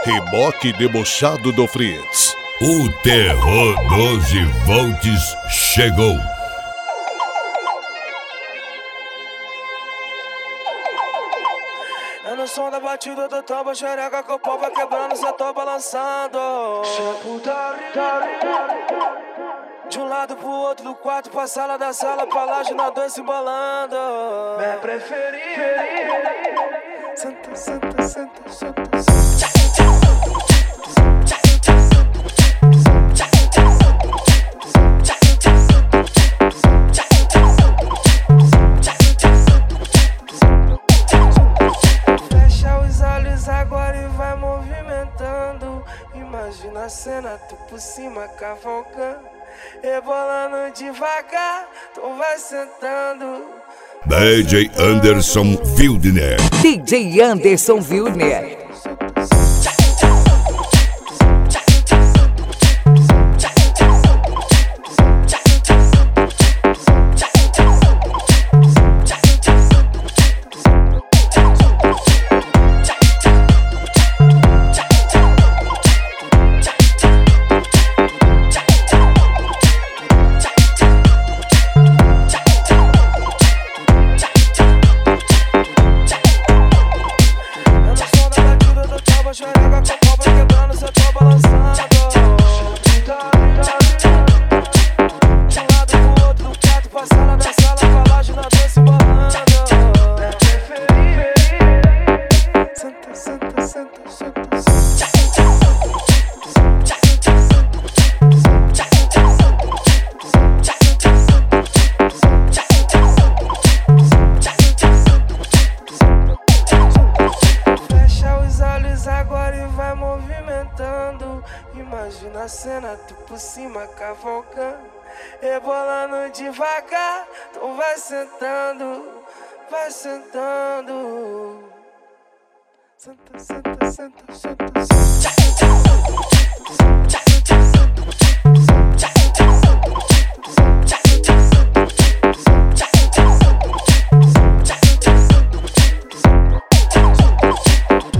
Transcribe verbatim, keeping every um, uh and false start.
Reboque debochado do Fritz. O terror doze volts chegou. É no som da batida do tambo, xereca com o pau vai quebrando, cê tô balançando. De um lado pro outro, do quarto pra sala, da sala pra laje, nós dois se embolando. Minha preferida. Senta, senta, senta, senta, senta. Agora e vai movimentando. Imagina a cena, tu por cima cavalcando, rebolando devagar, tu vai sentando. D J Anderson Wildner. D J Anderson Wildner. Imagina a cena, tu por cima cavalcando, rebolando devagar, tu vai sentando, vai sentando. Senta, senta, senta, senta, senta.